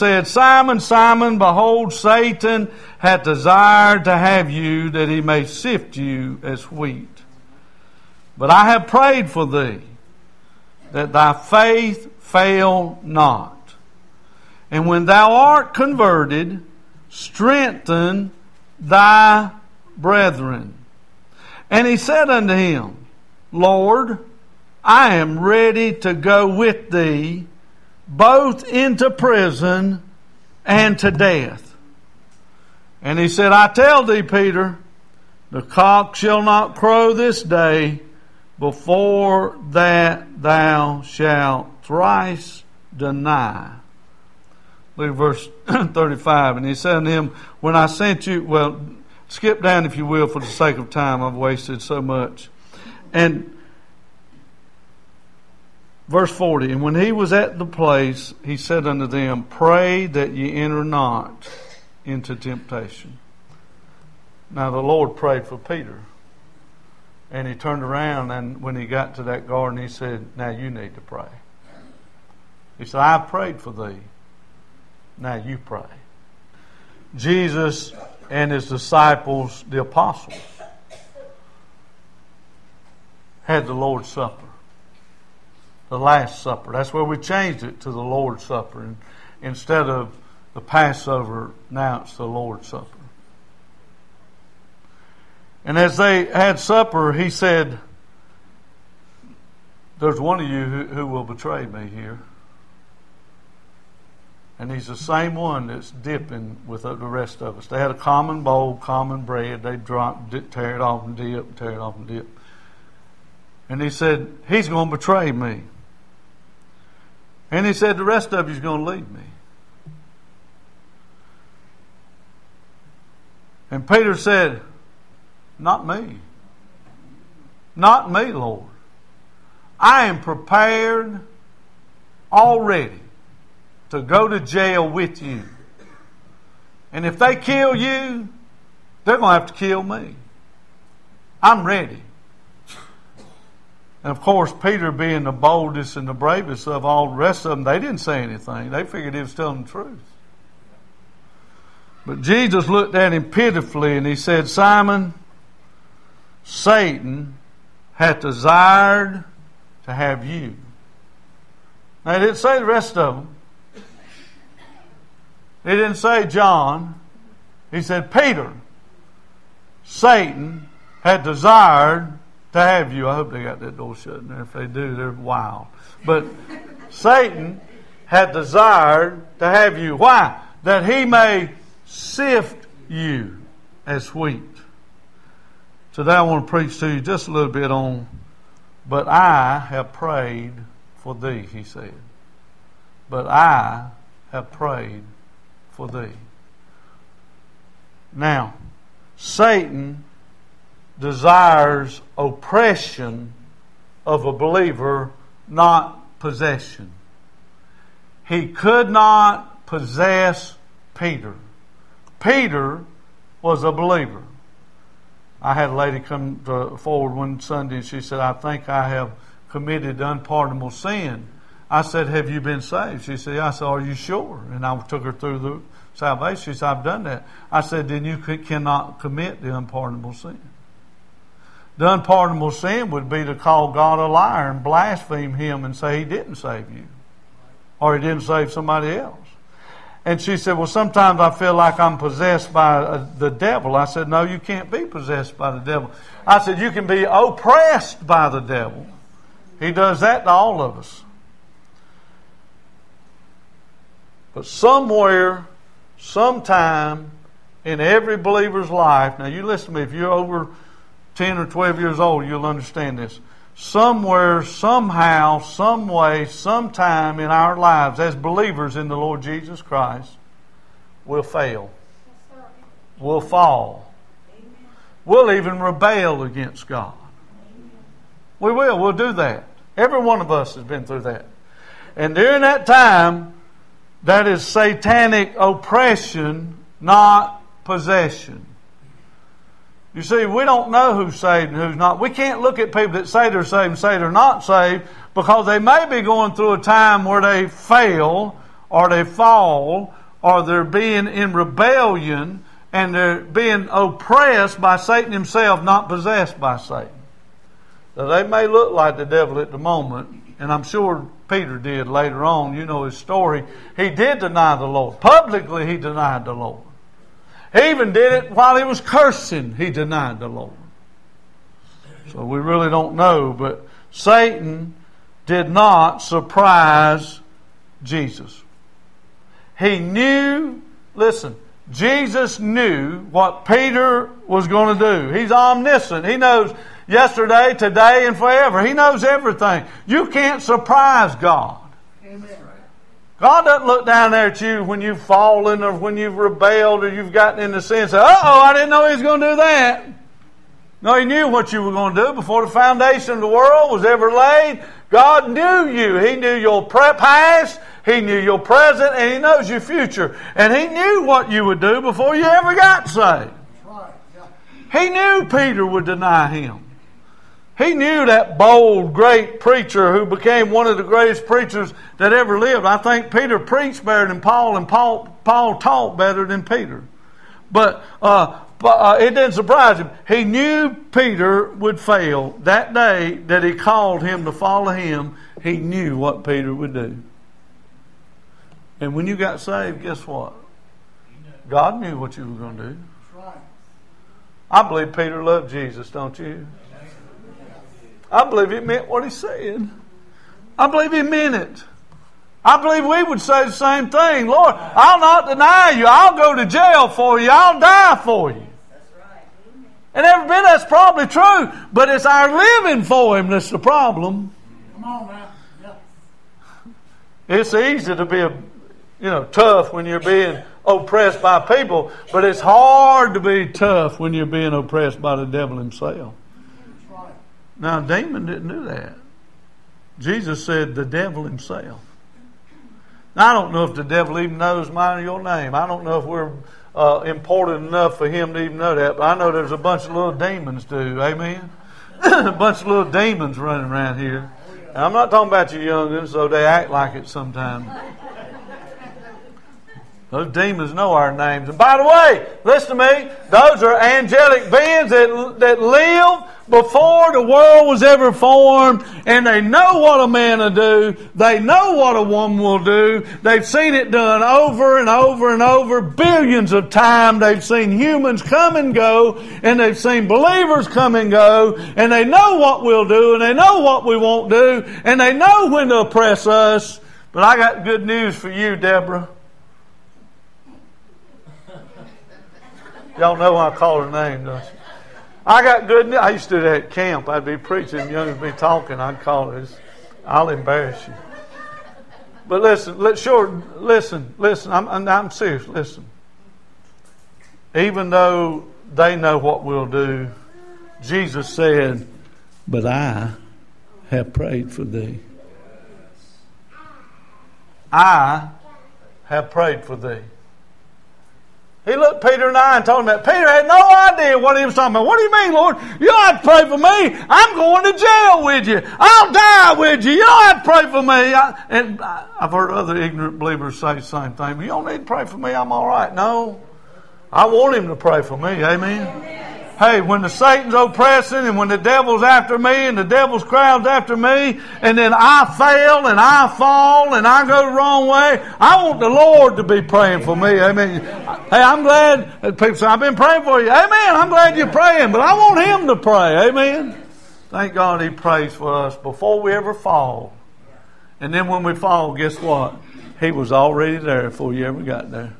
said, Simon, Simon, behold, Satan hath desired to have you, that he may sift you as wheat. But I have prayed for thee, that thy faith fail not. And when thou art converted, strengthen thy brethren. And he said unto him, Lord, I am ready to go with thee, both into prison and to death. And he said, I tell thee, Peter, the cock shall not crow this day before that thou shalt thrice deny. Look at verse 35. And he said unto him, when I sent you, well, skip down if you will for the sake of time. I've wasted so much. And verse 40, and when he was at the place, he said unto them, pray that ye enter not into temptation. Now the Lord prayed for Peter. And he turned around, and when he got to that garden, he said, now you need to pray. He said, I prayed for thee. Now you pray. Jesus and his disciples, the apostles, had the Lord's Supper. The Last Supper. That's where we changed it to the Lord's Supper. And instead of the Passover, now it's the Lord's Supper. And as they had supper, he said, there's one of you who will betray me here. And he's the same one that's dipping with the rest of us. They had a common bowl, common bread. They tear it off and dip, tear it off and dip. And he said, he's going to betray me. And he said, the rest of you's going to leave me. And Peter said, not me. Not me, Lord. I am prepared already to go to jail with you. And if they kill you, they're going to have to kill me. I'm ready. And of course, Peter being the boldest and the bravest of all the rest of them, they didn't say anything. They figured he was telling the truth. But Jesus looked at him pitifully and he said, Simon, Satan hath desired to have you. Now, he didn't say the rest of them. He didn't say John. He said, Peter, Satan had desired to have you. I hope they got that door shut in there. If they do, they're wild. But Satan had desired to have you. Why? That he may sift you as wheat. Today I want to preach to you just a little bit on, but I have prayed for thee, he said. But I have prayed for thee. Now, Satan desires oppression of a believer, not possession. He could not possess Peter. Peter was a believer. I had a lady come forward one Sunday and she said, I think I have committed unpardonable sin. I said, have you been saved? She said, I said, are you sure? And I took her through the salvation. She said, I've done that. I said, then you cannot commit the unpardonable sin. The unpardonable sin would be to call God a liar and blaspheme Him and say He didn't save you. Or He didn't save somebody else. And she said, well, sometimes I feel like I'm possessed by the devil. I said, no, you can't be possessed by the devil. I said, you can be oppressed by the devil. He does that to all of us. But somewhere, sometime in every believer's life, now you listen to me, if you're over 10 or 12 years old, you'll understand this. Somewhere, somehow, some way, sometime in our lives as believers in the Lord Jesus Christ, we'll fail. We'll fall. We'll even rebel against God. We will. We'll do that. Every one of us has been through that. And during that time, that is satanic oppression, not possession. You see, we don't know who's saved and who's not. We can't look at people that say they're saved and say they're not saved because they may be going through a time where they fail or they fall, or they're being in rebellion, and they're being oppressed by Satan himself, not possessed by Satan. Now, they may look like the devil at the moment, and I'm sure Peter did later on. You know his story. He did deny the Lord. Publicly, he denied the Lord. He even did it while he was cursing. He denied the Lord. So we really don't know, but Satan did not surprise Jesus. He knew, listen, Jesus knew what Peter was going to do. He's omniscient. He knows yesterday, today, and forever. He knows everything. You can't surprise God. Amen. God doesn't look down there at you when you've fallen or when you've rebelled or you've gotten into sin and say, uh-oh, I didn't know He was going to do that. No, He knew what you were going to do before the foundation of the world was ever laid. God knew you. He knew your past, He knew your present, and He knows your future. And He knew what you would do before you ever got saved. Right. Yeah. He knew Peter would deny Him. He knew that bold, great preacher who became one of the greatest preachers that ever lived. I think Peter preached better than Paul, and Paul taught better than Peter. But it didn't surprise him. He knew Peter would fail. That day that he called him to follow him, he knew what Peter would do. And when you got saved, guess what? God knew what you were going to do. I believe Peter loved Jesus, don't you? I believe he meant what he said. I believe he meant it. I believe we would say the same thing. Lord, I'll not deny you. I'll go to jail for you. I'll die for you. That's right. And every bit that's probably true. But it's our living for Him that's the problem. Come on now. Yeah. It's easy to be tough when you're being oppressed by people. But it's hard to be tough when you're being oppressed by the devil himself. That's right. Now, a demon didn't do that. Jesus said the devil himself. Now, I don't know if the devil even knows mine or your name. I don't know if we're important enough for him to even know that. But I know there's a bunch of little demons do. Amen? A bunch of little demons running around here. And I'm not talking about you young'uns, though they act like it sometimes. Those demons know our names. And by the way, listen to me. Those are angelic beings that live before the world was ever formed. And they know what a man will do. They know what a woman will do. They've seen it done over and over and over. Billions of times they've seen humans come and go. And they've seen believers come and go. And they know what we'll do. And they know what we won't do. And they know when to oppress us. But I got good news for you, Deborah. Y'all know I call her name, don't you? I got good news. I used to do that at camp. I'd be preaching, young as me talking. I'd call her. I'll embarrass you. But listen. I'm serious. Listen. Even though they know what we'll do, Jesus said, "But I have prayed for thee." I have prayed for thee. He looked Peter in the eye and told him that. Peter had no idea what he was talking about. What do you mean, Lord? You don't have to pray for me. I'm going to jail with you. I'll die with you. You don't have to pray for me. I've heard other ignorant believers say the same thing. You don't need to pray for me. I'm all right. No. I want him to pray for me. Amen. Hey, when the Satan's oppressing and when the devil's after me and the devil's crowd's after me and then I fail and I fall and I go the wrong way, I want the Lord to be praying for me. Amen. Hey, I'm glad that people say, I've been praying for you. Amen. I'm glad you're praying, but I want Him to pray. Amen. Thank God He prays for us before we ever fall. And then when we fall, guess what? He was already there before you ever got there.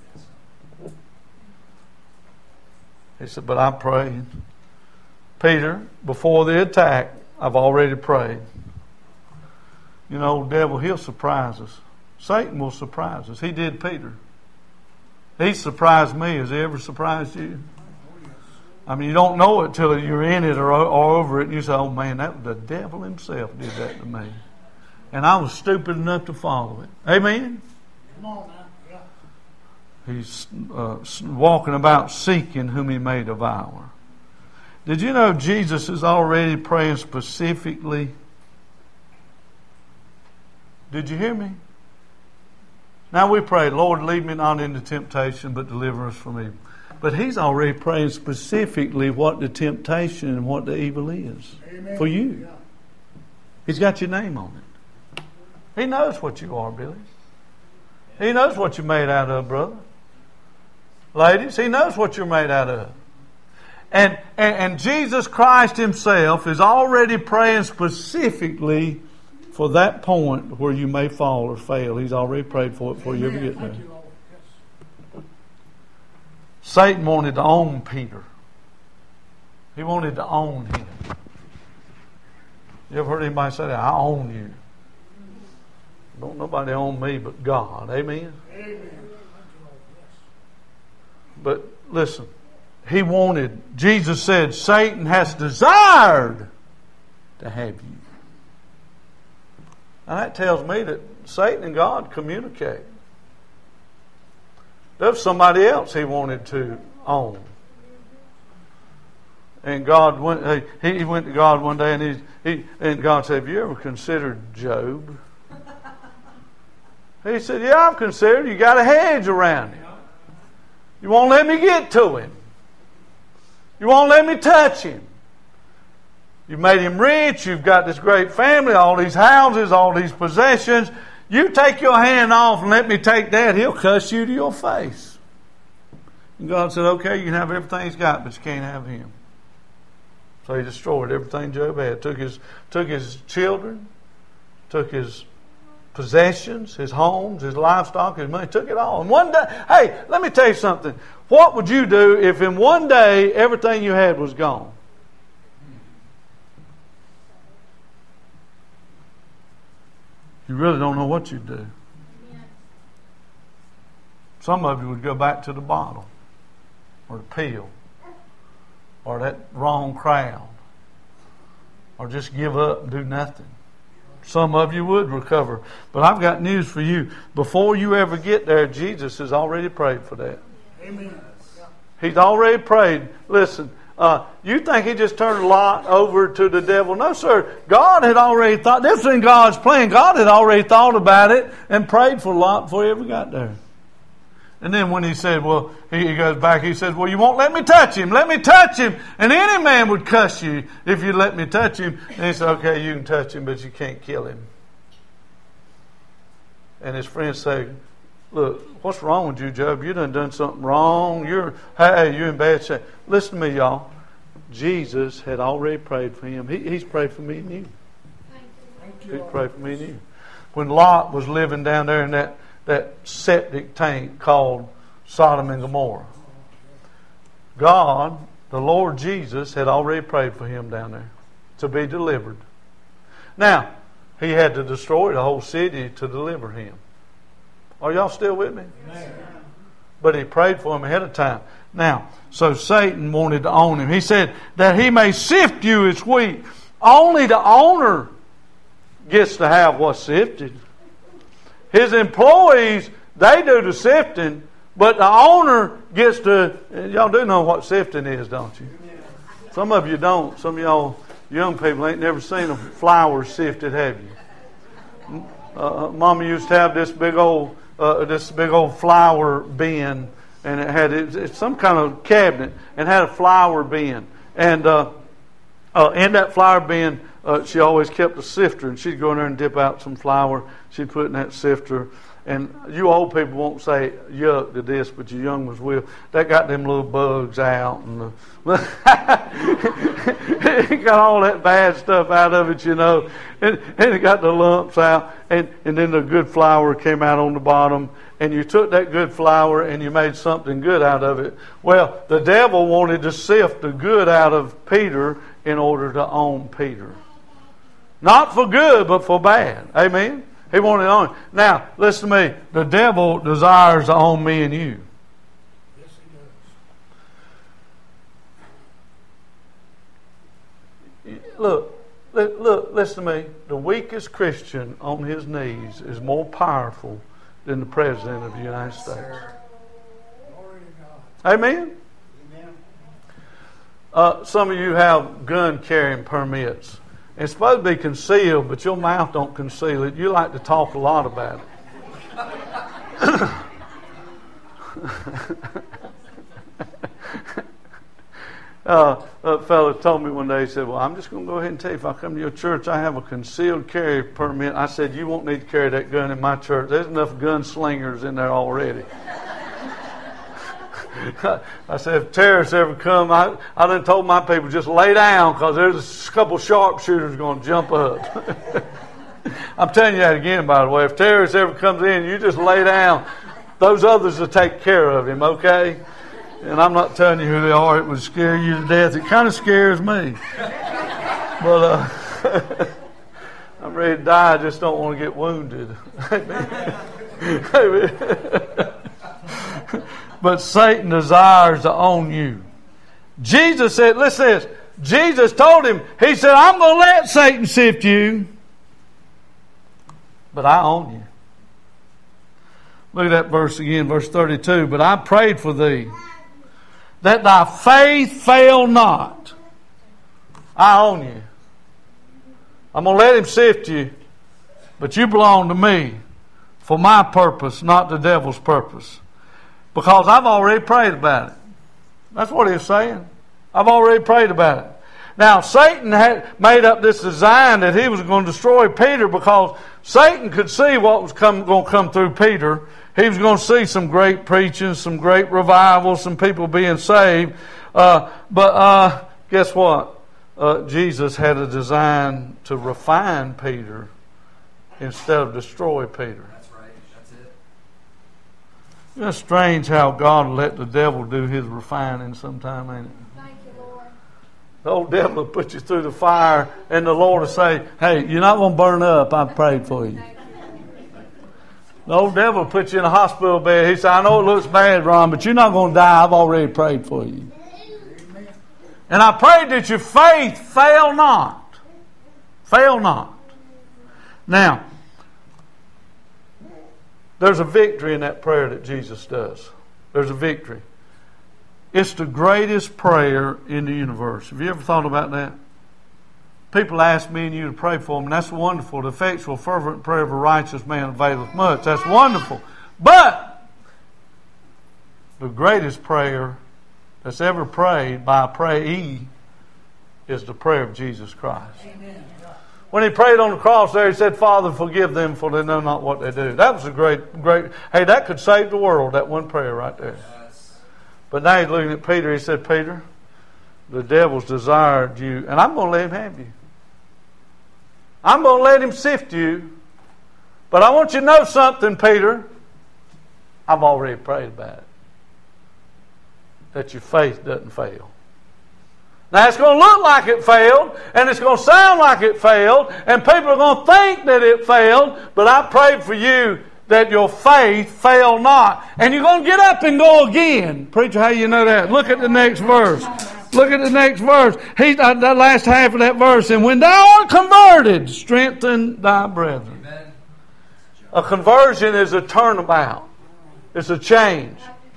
He said, but I prayed. Peter, before the attack, I've already prayed. You know, devil, he'll surprise us. Satan will surprise us. He did Peter. He surprised me. Has he ever surprised you? I mean, you don't know it till you're in it or over it, and you say, oh man, that was the devil himself did that to me. And I was stupid enough to follow it. Amen? Come on now. He's walking about seeking whom He may devour. Did you know Jesus is already praying specifically? Did you hear me? Now we pray, Lord, lead me not into temptation, but deliver us from evil. But He's already praying specifically what the temptation and what the evil is. Amen. For you. Yeah. He's got your name on it. He knows what you are, Billy. He knows what you're made out of, brother. Ladies, He knows what you're made out of. And Jesus Christ Himself is already praying specifically for that point where you may fall or fail. He's already prayed for it before you ever get there. Satan wanted to own Peter. He wanted to own him. You ever heard anybody say that? I own you. Don't nobody own me but God. Amen? Amen. But listen, Jesus said, Satan has desired to have you. Now that tells me that Satan and God communicate. There was somebody else he wanted to own. And God went. He went to God one day, and God said, "Have you ever considered Job?" He said, "Yeah, I've considered. You got a hedge around him. You won't let me get to him. You won't let me touch him. You've made him rich. You've got this great family, all these houses, all these possessions. You take your hand off and let me take that. He'll cuss you to your face." And God said, "Okay, you can have everything he's got, but you can't have him." So He destroyed everything Job had. Took his children, took his possessions, his homes, his livestock, his money, took it all. And one day, hey, let me tell you something. What would you do if in one day everything you had was gone? You really don't know what you'd do. Some of you would go back to the bottle or the pill or that wrong crowd or just give up and do nothing. Some of you would recover. But I've got news for you. Before you ever get there, Jesus has already prayed for that. Amen. He's already prayed. Listen, you think He just turned Lot over to the devil? No, sir. God had already thought. This is in God's plan. God had already thought about it and prayed for Lot before He ever got there. And then when He said, well, he goes back, He says, well, you won't let me touch him. Let me touch him. And any man would cuss you if you let me touch him. And He said, okay, you can touch him, but you can't kill him. And his friends say, look, what's wrong with you, Job? You done something wrong. You're in bad shape. Listen to me, y'all. Jesus had already prayed for him. He's prayed for me and you. He's prayed for me and you. When Lot was living down there in that septic tank called Sodom and Gomorrah, God, the Lord Jesus, had already prayed for him down there to be delivered. Now, He had to destroy the whole city to deliver him. Are y'all still with me? Amen. But He prayed for him ahead of time. Now, so Satan wanted to own him. He said that he may sift you as wheat. Only the owner gets to have what's sifted. His employees, they do the sifting, but the owner gets to... Y'all do know what sifting is, don't you? Some of you don't. Some of y'all young people ain't never seen a flour sifted, have you? Mama used to have this big old flour bin, and it had it's some kind of cabinet, and had a flour bin, and in that flour bin she always kept a sifter, and she'd go in there and dip out some flour. She'd put it in that sifter. And you old people won't say yuck to this, but you young ones will. That got them little bugs out, and it got all that bad stuff out of it, you know. And it got the lumps out, and then the good flour came out on the bottom. And you took that good flour and you made something good out of it. Well, the devil wanted to sift the good out of Peter in order to own Peter. Not for good, but for bad. Amen? He wanted to own him. Now, listen to me. The devil desires to own me and you. Yes, he does. Look, listen to me. The weakest Christian on his knees is more powerful than the President of the United States. Glory to God. Amen? Some of you have gun carrying permits. It's supposed to be concealed, but your mouth don't conceal it. You like to talk a lot about it. A fellow told me one day, he said, well, I'm just going to go ahead and tell you, if I come to your church, I have a concealed carry permit. I said, you won't need to carry that gun in my church. There's enough gunslingers in there already. I said, if terrorists ever come, I done told my people, just lay down, because there's a couple sharpshooters going to jump up. I'm telling you that again, by the way. If terrorists ever comes in, you just lay down. Those others will take care of him, okay? And I'm not telling you who they are. It would scare you to death. It kind of scares me. But I'm ready to die. I just don't want to get wounded. But Satan desires to own you. Jesus said, listen to this. Jesus told him, he said, I'm going to let Satan sift you, but I own you. Look at that verse again, verse 32. But I prayed for thee, that thy faith fail not. I own you. I'm going to let him sift you, but you belong to me for my purpose, not the devil's purpose. Because I've already prayed about it. That's what he's saying. I've already prayed about it. Now, Satan had made up this design that he was going to destroy Peter, because Satan could see what was going to come through Peter. He was going to see some great preaching, some great revival, some people being saved. But guess what? Jesus had a design to refine Peter instead of destroy Peter. That's right. That's it. It's strange how God will let the devil do his refining sometime, ain't it? Thank you, Lord. The old devil will put you through the fire, and the Lord will say, hey, you're not going to burn up. I prayed for you. The old devil will put you in a hospital bed. He said, I know it looks bad, Ron, but you're not going to die. I've already prayed for you. And I prayed that your faith fail not. Fail not. Now, there's a victory in that prayer that Jesus does. There's a victory. It's the greatest prayer in the universe. Have you ever thought about that? People ask me and you to pray for them, and that's wonderful. The effectual, fervent prayer of a righteous man availeth much. That's wonderful. But the greatest prayer that's ever prayed by a prayee is the prayer of Jesus Christ. Amen. When he prayed on the cross there, he said, Father, forgive them, for they know not what they do. That was a great, hey, that could save the world, that one prayer right there. Yes. But now he's looking at Peter. He said, Peter, the devil's desired you, and I'm going to let him have you. I'm going to let him sift you. But I want you to know something, Peter. I've already prayed about it. That your faith doesn't fail. Now it's going to look like it failed, and it's going to sound like it failed, and people are going to think that it failed, but I prayed for you that your faith fail not. And you're going to get up and go again. Preacher, how you know that? Look at the next verse. Look at the next verse. That last half of that verse. And when thou art converted, strengthen thy brethren. Amen. A conversion is a turnabout. It's a change.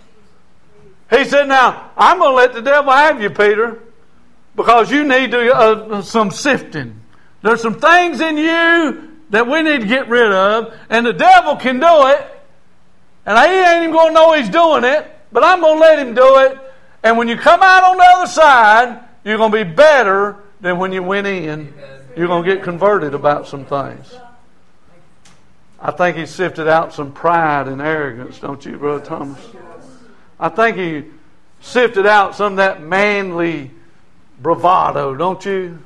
He said, now, I'm going to let the devil have you, Peter, because you need some sifting. There's some things in you that we need to get rid of, and the devil can do it, and he ain't even going to know he's doing it, but I'm going to let him do it. And when you come out on the other side, you're going to be better than when you went in. You're going to get converted about some things. I think he sifted out some pride and arrogance, don't you, Brother Thomas? I think he sifted out some of that manly bravado, don't you?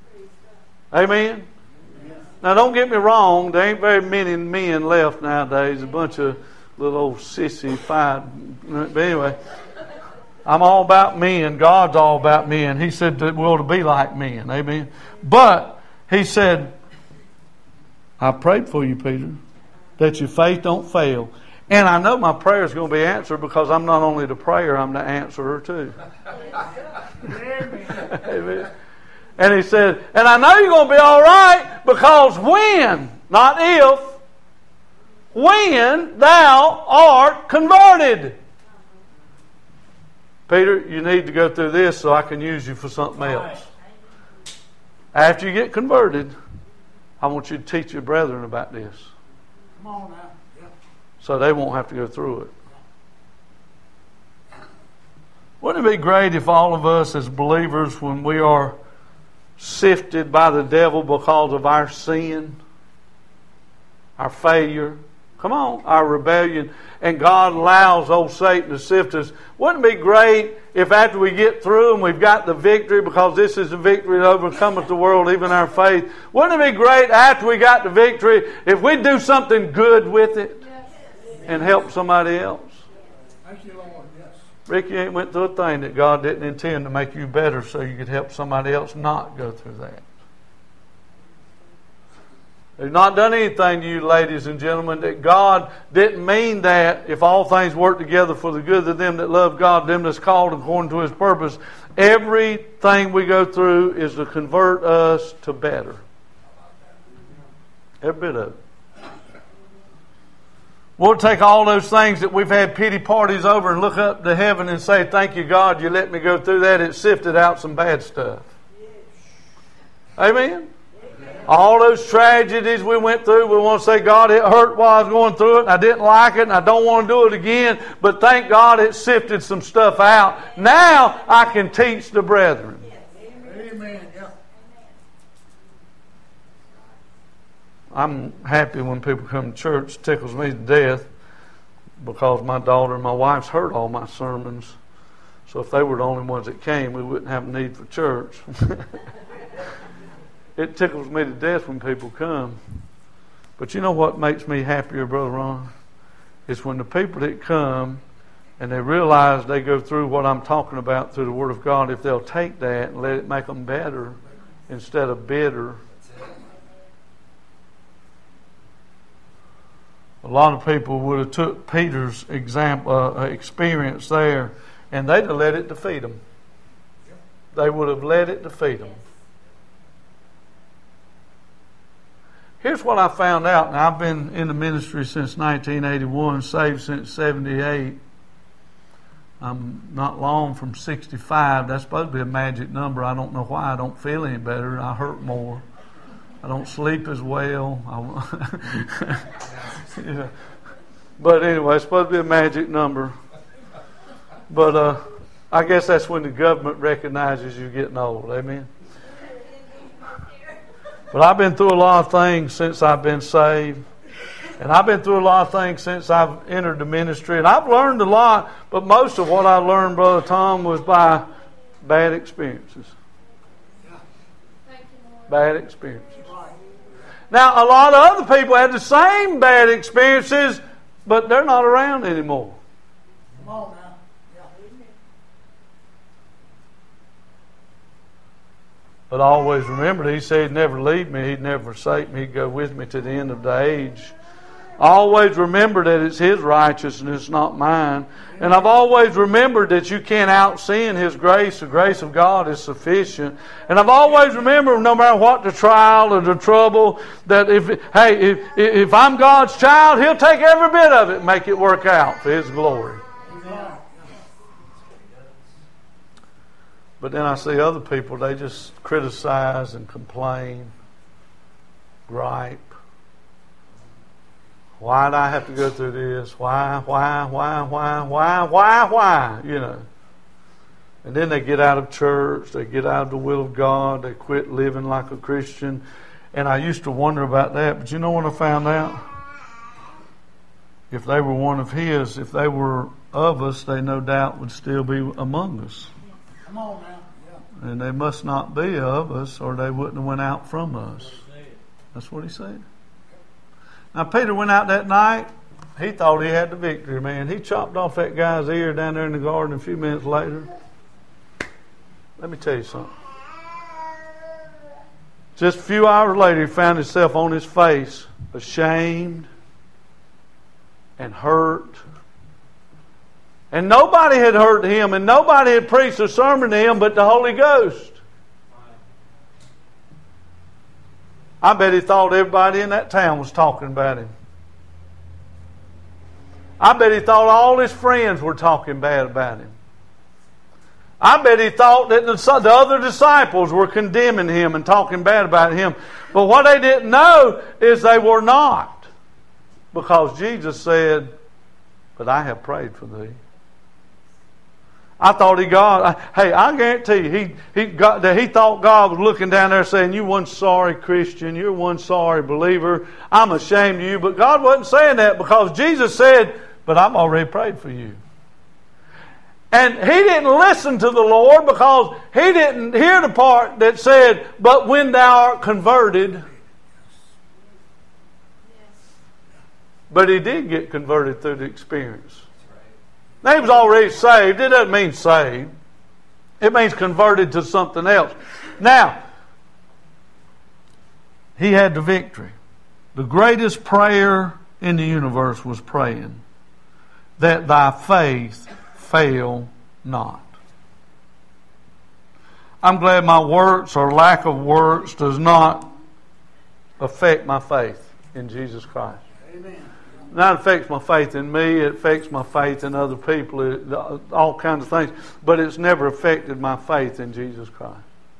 Amen? Now, don't get me wrong. There ain't very many men left nowadays. A bunch of little old sissy fight. But anyway, I'm all about men. God's all about men. He said that we're to be like men. Amen? But he said, I prayed for you, Peter, that your faith don't fail. And I know my prayer is going to be answered because I'm not only the prayer, I'm the answerer too. Amen. And he said, and I know you're going to be all right because when, not if, when thou art converted. Peter, you need to go through this so I can use you for something else. After you get converted, I want you to teach your brethren about this. Come on now. Yep. so they won't have to go through it. Wouldn't it be great if all of us as believers, when we are sifted by the devil because of our sin, our failure, come on, our rebellion, and God allows old Satan to sift us, wouldn't it be great if after we get through and we've got the victory, because this is the victory that overcometh the world, even our faith, wouldn't it be great after we got the victory if we do something good with it and help somebody else? Thank you, Lord. Yes. Ricky ain't went through a thing that God didn't intend to make you better so you could help somebody else not go through that. He's not done anything to you, ladies and gentlemen, that God didn't mean that if all things work together for the good of them that love God, them that's called according to His purpose. Everything we go through is to convert us to better. Every bit of it. We'll take all those things that we've had pity parties over and look up to heaven and say, thank you, God, you let me go through that. It sifted out some bad stuff. Amen? All those tragedies we went through, we want to say, God, it hurt while I was going through it, and I didn't like it, and I don't want to do it again, but thank God it sifted some stuff out. Now I can teach the brethren. Amen. Yeah. I'm happy when people come to church. It tickles me to death because my daughter and my wife's heard all my sermons. So if they were the only ones that came, we wouldn't have a need for church. It tickles me to death when people come. But you know what makes me happier, Brother Ron? It's when the people that come and they realize they go through what I'm talking about through the Word of God, if they'll take that and let it make them better instead of bitter. A lot of people would have took Peter's experience there, and they'd have let it defeat them. They would have let it defeat them. Here's what I found out. Now, I've been in the ministry since 1981, saved since 78. I'm not long from 65. That's supposed to be a magic number. I don't know why I don't feel any better. I hurt more. I don't sleep as well. Yeah. But anyway, it's supposed to be a magic number. But I guess that's when the government recognizes you're getting old. Amen. But I've been through a lot of things since I've been saved. And I've been through a lot of things since I've entered the ministry. And I've learned a lot, but most of what I learned, Brother Tom, was by bad experiences. Bad experiences. Now, a lot of other people had the same bad experiences, but they're not around anymore. Come on now. But I always remembered, He said He'd never leave me, He'd never forsake me, He'd go with me to the end of the age. I always remember that it's His righteousness, not mine. And I've always remembered that you can't out-sin His grace. The grace of God is sufficient. And I've always remembered, no matter what the trial or the trouble, that if I'm God's child, He'll take every bit of it and make it work out for His glory. But then I see other people, they just criticize and complain, gripe. Why did I have to go through this? Why? You know. And then they get out of church, they get out of the will of God, they quit living like a Christian. And I used to wonder about that, but you know what I found out? If they were one of His, if they were of us, they no doubt would still be among us. Come on now. Yeah. And they must not be of us, or they wouldn't have went out from us. That's what He said. Now, Peter went out that night. He thought he had the victory, man. He chopped off that guy's ear down there in the garden a few minutes later. Let me tell you something. Just a few hours later, he found himself on his face, ashamed and hurt. And nobody had hurt him, and nobody had preached a sermon to him but the Holy Ghost. I bet he thought everybody in that town was talking about him. I bet he thought all his friends were talking bad about him. I bet he thought that the other disciples were condemning him and talking bad about him. But what they didn't know is they were not. Because Jesus said, but I have prayed for thee. I thought I guarantee you, he thought God was looking down there saying, you one sorry Christian, you're one sorry believer, I'm ashamed of you. But God wasn't saying that, because Jesus said, but I've already prayed for you. And he didn't listen to the Lord, because he didn't hear the part that said, but when thou art converted. But he did get converted through the experience. Now, he was already saved. It doesn't mean saved. It means converted to something else. Now, he had the victory. The greatest prayer in the universe was praying that thy faith fail not. I'm glad my works or lack of works does not affect my faith in Jesus Christ. Amen. That affects my faith in me. It affects my faith in other people. All kinds of things. But it's never affected my faith in Jesus Christ.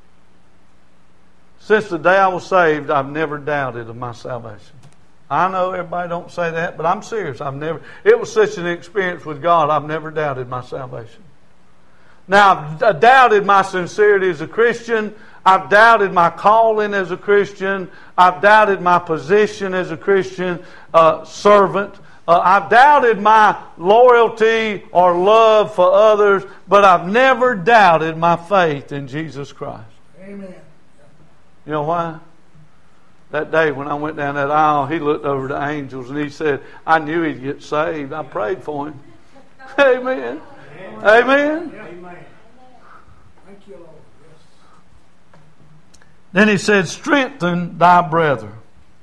Since the day I was saved, I've never doubted of my salvation. I know everybody don't say that, but I'm serious. It was such an experience with God, I've never doubted my salvation. Now, I've doubted my sincerity as a Christian. I've doubted my calling as a Christian. I've doubted my position as a Christian servant. I've doubted my loyalty or love for others, but I've never doubted my faith in Jesus Christ. Amen. You know why? That day when I went down that aisle, he looked over the angels and he said, I knew he'd get saved. I prayed for him. Amen. Amen. Amen. Thank you, Lord. Yes. Then he said, strengthen thy brethren.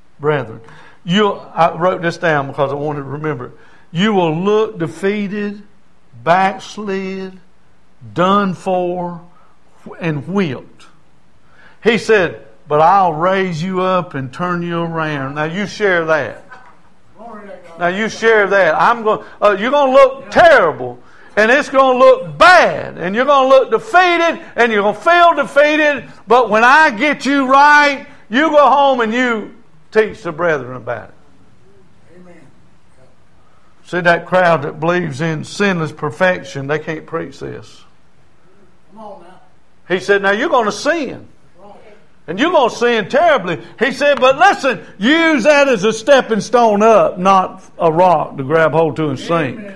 I wrote this down because I wanted to remember it. You will look defeated, backslid, done for, and whipped. He said, but I'll raise you up and turn you around. Now you share that. Now you share that. You're going to look terrible. And it's going to look bad. And you're going to look defeated. And you're going to feel defeated. But when I get you right, you go home and you teach the brethren about it. Amen. See, that crowd that believes in sinless perfection, they can't preach this. Come on now. He said, now you're going to sin. And you're going to sin terribly. He said, but listen, use that as a stepping stone up, not a rock to grab hold to and sink. Amen.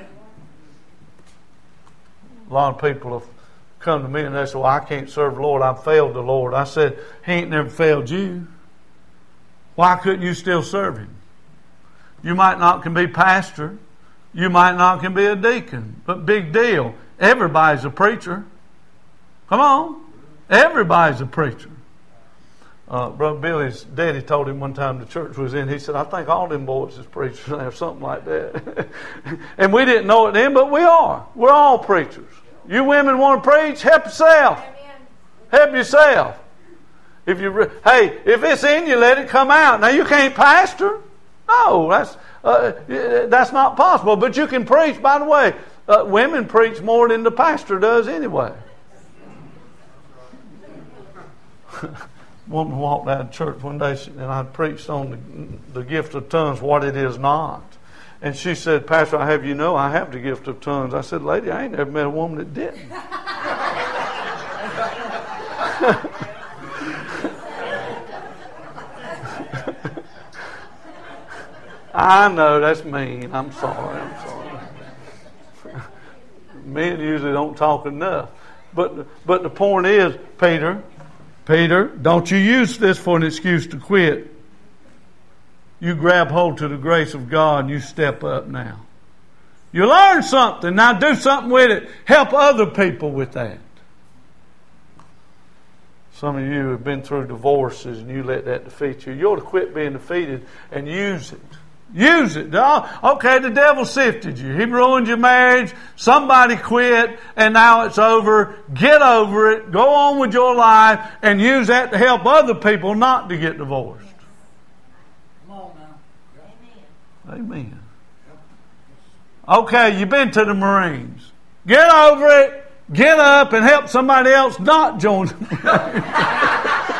A lot of people have come to me and they say, well, I can't serve the Lord. I've failed the Lord. I said, He ain't never failed you. Why couldn't you still serve Him? You might not can be pastor. You might not can be a deacon. But big deal. Everybody's a preacher. Come on. Everybody's a preacher. Brother Billy's daddy told him one time the church was in, he said, I think all them boys is preachers or something like that. And we didn't know it then, but we are. We're all preachers. You women want to preach? Help yourself. Amen. Help yourself. If it's in you, let it come out. Now you can't pastor. No, that's not possible. But you can preach. By the way, women preach more than the pastor does anyway. Woman walked out of church one day and I preached on the gift of tongues, what it is not. And she said, Pastor, I have you know I have the gift of tongues. I said, lady, I ain't never met a woman that didn't. I know that's mean. I'm sorry. Men usually don't talk enough. But the point is, Peter, don't you use this for an excuse to quit. You grab hold to the grace of God and you step up now. You learn something. Now do something with it. Help other people with that. Some of you have been through divorces and you let that defeat you. You ought to quit being defeated and use it. Use it. Okay, the devil sifted you. He ruined your marriage. Somebody quit and now it's over. Get over it. Go on with your life and use that to help other people not to get divorced. Come on now. Yeah. Amen. Okay, you've been to the Marines. Get over it. Get up and help somebody else not join the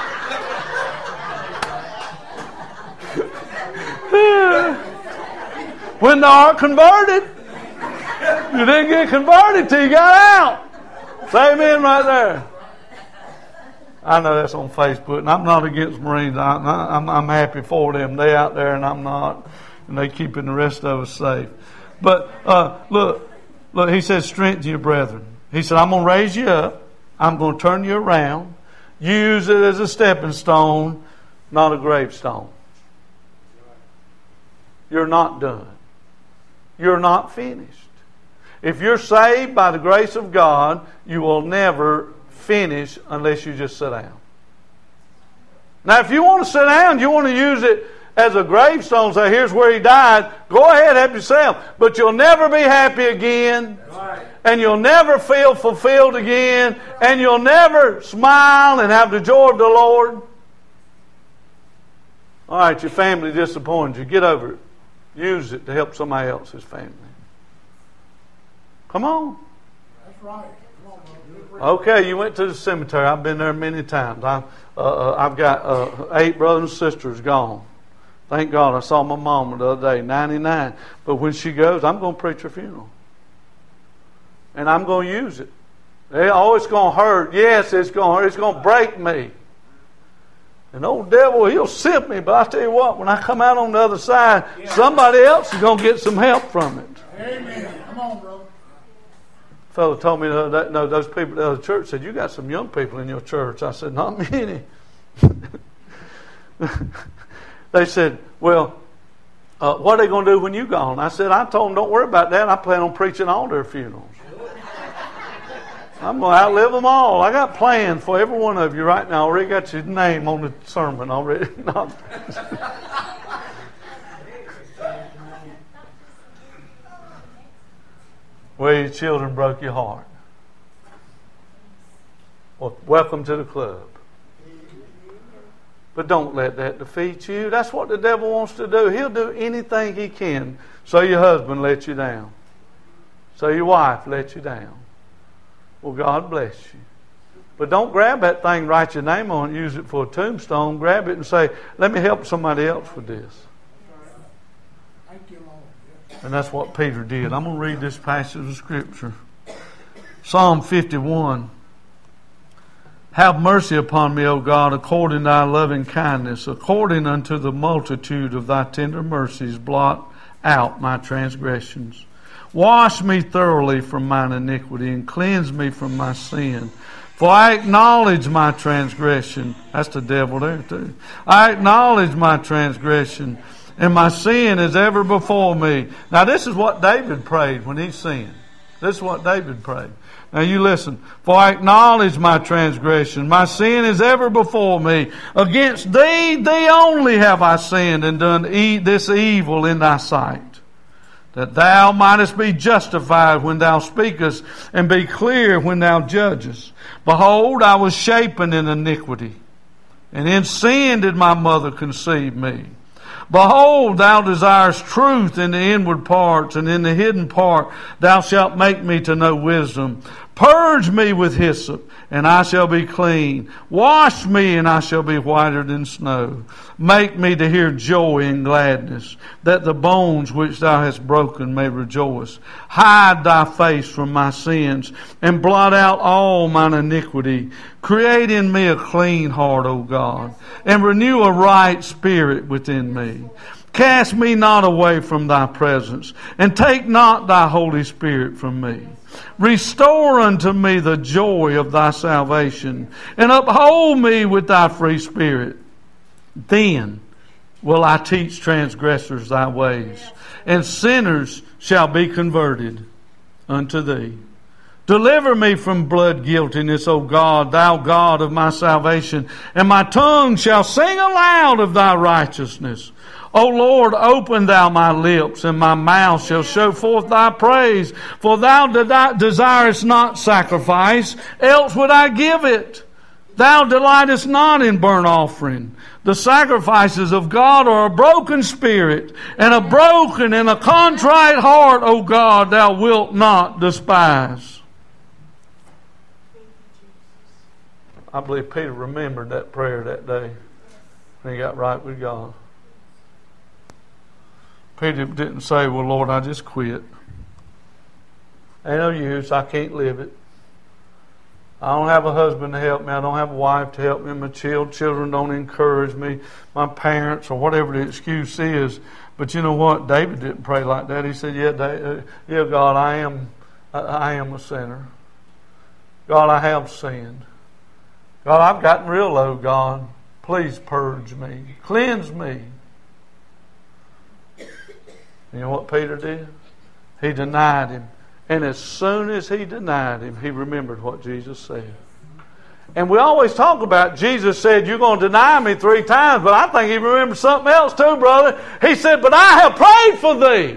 Marines. when they are converted. You didn't get converted till you got out. Say amen right there. I know that's on Facebook, and I'm not against Marines. I'm happy for them. They out there, and I'm not. And they keeping the rest of us safe. But look, he says, strengthen your brethren. He said, I'm going to raise you up. I'm going to turn you around. Use it as a stepping stone, not a gravestone. You're not done. You're not finished. If you're saved by the grace of God, you will never finish unless you just sit down. Now, if you want to sit down, you want to use it as a gravestone, say, here's where he died, go ahead, help yourself. But you'll never be happy again. Right. And you'll never feel fulfilled again. And you'll never smile and have the joy of the Lord. All right, your family disappointed you. Get over it. Use it to help somebody else's family. Come on. That's right. Okay, you went to the cemetery. I've been there many times. I've got 8 brothers and sisters gone. Thank God I saw my mama the other day, 99. But when she goes, I'm going to preach her funeral. And I'm going to use it. Oh, it's going to hurt. Yes, it's going to hurt. It's going to break me. And old devil, he'll sip me. But I tell you what, when I come out on the other side, somebody else is going to get some help from it. Amen. Come on, brother. A fellow told me the other day, no, those people at the other church said, you got some young people in your church. I said, not many. They said, well, what are they going to do when you're gone? I said, I told them, don't worry about that. I plan on preaching all their funerals. I'm going to outlive them all. I got plans for every one of you right now. I already got your name on the sermon already. Well, your children broke your heart. Well, welcome to the club. But don't let that defeat you. That's what the devil wants to do. He'll do anything he can so your husband let you down. So your wife let you down. Well, God bless you. But don't grab that thing, write your name on it, use it for a tombstone. Grab it and say, let me help somebody else with this. Thank you, Lord. And that's what Peter did. I'm going to read this passage of Scripture. Psalm 51. Have mercy upon me, O God, according to thy loving kindness, according unto the multitude of thy tender mercies, blot out my transgressions. Wash me thoroughly from mine iniquity, and cleanse me from my sin. For I acknowledge my transgression. That's the devil there too. I acknowledge my transgression, and my sin is ever before me. Now this is what David prayed when he sinned. This is what David prayed. Now you listen. For I acknowledge my transgression. My sin is ever before me. Against thee, thee only have I sinned and done this evil in thy sight. That thou mightest be justified when thou speakest, and be clear when thou judgest. Behold, I was shapen in iniquity, and in sin did my mother conceive me. Behold, thou desirest truth in the inward parts, and in the hidden part thou shalt make me to know wisdom. Purge me with hyssop, and I shall be clean. Wash me, and I shall be whiter than snow. Make me to hear joy and gladness, that the bones which thou hast broken may rejoice. Hide thy face from my sins, and blot out all mine iniquity. Create in me a clean heart, O God, and renew a right spirit within me. Cast me not away from thy presence, and take not thy Holy Spirit from me. Restore unto me the joy of thy salvation, and uphold me with thy free spirit. Then will I teach transgressors thy ways, and sinners shall be converted unto thee. Deliver me from blood guiltiness, O God, thou God of my salvation, and my tongue shall sing aloud of thy righteousness. O Lord, open thou my lips, and my mouth shall show forth thy praise. For thou desirest not sacrifice, else would I give it. Thou delightest not in burnt offering. The sacrifices of God are a broken spirit, and a broken and a contrite heart, O God, thou wilt not despise. I believe Peter remembered that prayer that day when he got right with God. Peter didn't say, well, Lord, I just quit. Ain't no use. I can't live it. I don't have a husband to help me. I don't have a wife to help me. My children don't encourage me. My parents, or whatever the excuse is. But you know what? David didn't pray like that. He said, yeah, God, I am a sinner. God, I have sinned. God, I've gotten real low, God. Please purge me. Cleanse me. You know what Peter did? He denied him. And as soon as he denied him, he remembered what Jesus said. And we always talk about Jesus said, you're going to deny me 3 times. But I think he remembered something else too, brother. He said, but I have prayed for thee.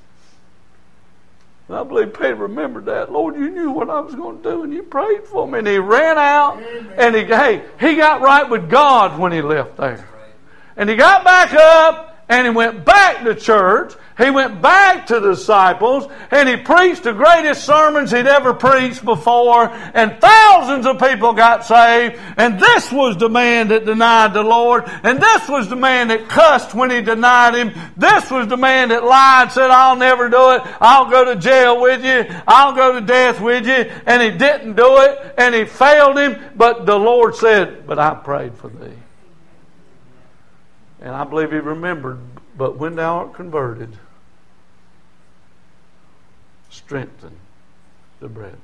And I believe Peter remembered that. Lord, you knew what I was going to do and you prayed for me. And he ran out and he got right with God when he left there. And he got back up and he went back to church. He went back to the disciples and he preached the greatest sermons he'd ever preached before, and thousands of people got saved. And this was the man that denied the Lord, and this was the man that cussed when he denied him. This was the man that lied, said, I'll never do it. I'll go to jail with you. I'll go to death with you. And he didn't do it, and he failed him. But the Lord said, but I prayed for thee. And I believe he remembered, but when thou art converted, strengthen the brethren.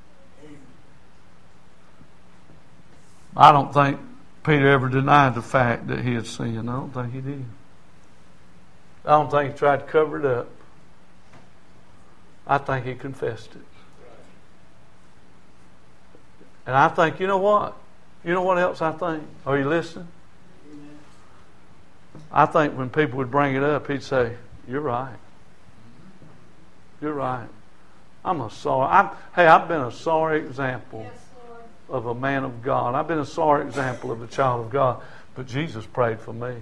I don't think Peter ever denied the fact that he had sinned. I don't think he did. I don't think he tried to cover it up. I think he confessed it. And I think, you know what? You know what else I think? Are you listening? I think when people would bring it up, he'd say, you're right. You're right. I've been a sorry example of a man of God. I've been a sorry example of a child of God. But Jesus prayed for me.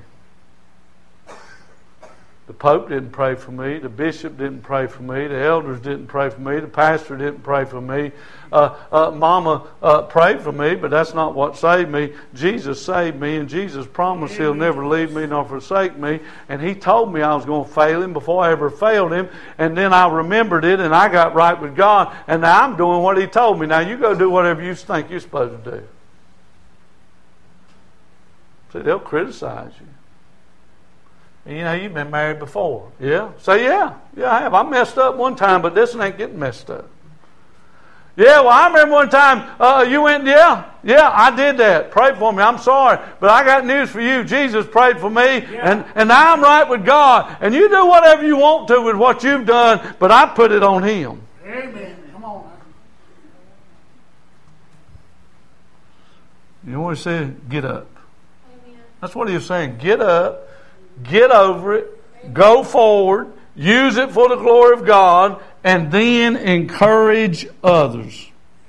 The Pope didn't pray for me. The bishop didn't pray for me. The elders didn't pray for me. The pastor didn't pray for me. Mama prayed for me, but that's not what saved me. Jesus saved me, and Jesus promised He'll never leave me nor forsake me. And He told me I was going to fail Him before I ever failed Him. And then I remembered it, and I got right with God. And now I'm doing what He told me. Now you go do whatever you think you're supposed to do. See, they'll criticize you. And you know, you've been married before. Yeah? Say, yeah, I have. I messed up one time, but this ain't getting messed up. Yeah, well, I remember one time you went, yeah, I did that. Pray for me. I'm sorry. But I got news for you. Jesus prayed for me, and now I'm right with God. And you do whatever you want to with what you've done, but I put it on Him. Amen. Come on. You know what He said? Get up. Amen. That's what He was saying. Get up. Get over it, go forward, use it for the glory of God, and then encourage others.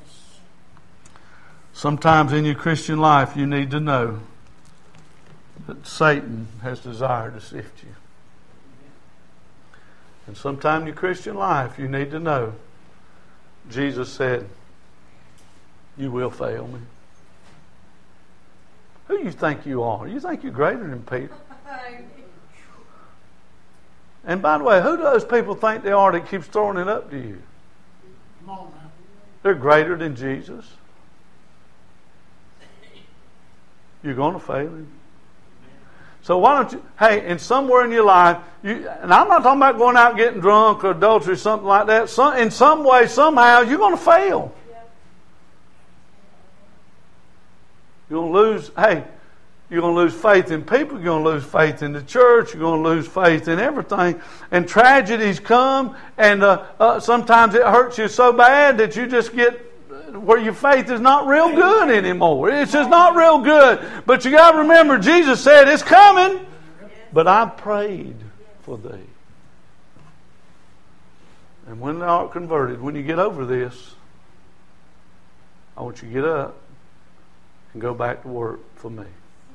Sometimes in your Christian life you need to know that Satan has desired to sift you. And sometime in your Christian life you need to know Jesus said, you will fail me. Who do you think you are? You think you're greater than Peter? And by the way, who do those people think they are that keeps throwing it up to you? Come on now. They're greater than Jesus. You're going to fail Him. So why don't you, and somewhere in your life, and I'm not talking about going out getting drunk or adultery or something like that. In some way, somehow, you're going to fail. You're going to lose, you're going to lose faith in people. You're going to lose faith in the church. You're going to lose faith in everything. And tragedies come, and sometimes it hurts you so bad that you just get where your faith is not real good anymore. It's just not real good. But you got to remember, Jesus said, it's coming. But I prayed for thee. And when thou art converted, when you get over this, I want you to get up and go back to work for me.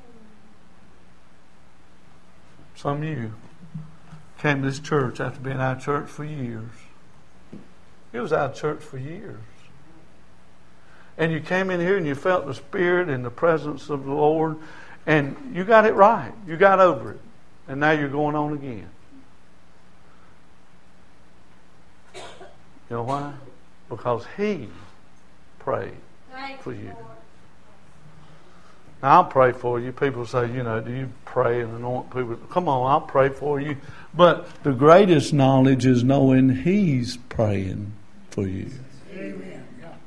Some of you came to this church after being out of church for years. You was out of church for years. And you came in here and you felt the Spirit and the presence of the Lord, and you got it right. You got over it. And now you're going on again. You know why? Because He prayed for you. Now, I'll pray for you. People say, do you pray and anoint people? Come on, I'll pray for you. But the greatest knowledge is knowing He's praying for you. Amen.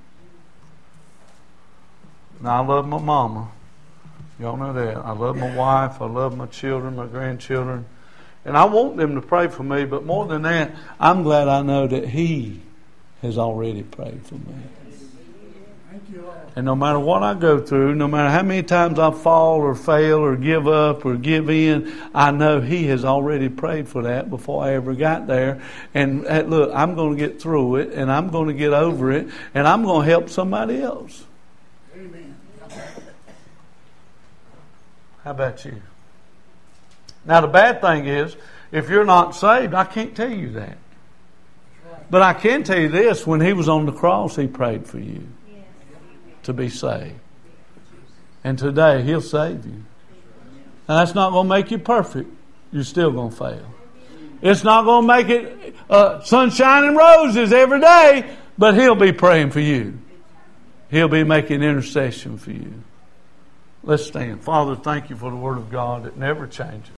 Now, I love my mama. Y'all know that. I love my wife. I love my children, my grandchildren. And I want them to pray for me. But more than that, I'm glad I know that He has already prayed for me. Thank you, Lord. And no matter what I go through, no matter how many times I fall or fail or give up or give in, I know He has already prayed for that before I ever got there. And look, I'm going to get through it, and I'm going to get over it, and I'm going to help somebody else. Amen. How about you? Now, the bad thing is, if you're not saved, I can't tell you that. But I can tell you this, when He was on the cross, He prayed for you to be saved. And today, He'll save you. Now, that's not going to make you perfect. You're still going to fail. It's not going to make it sunshine and roses every day, but He'll be praying for you. He'll be making intercession for you. Let's stand. Father, thank you for the Word of God that never changes.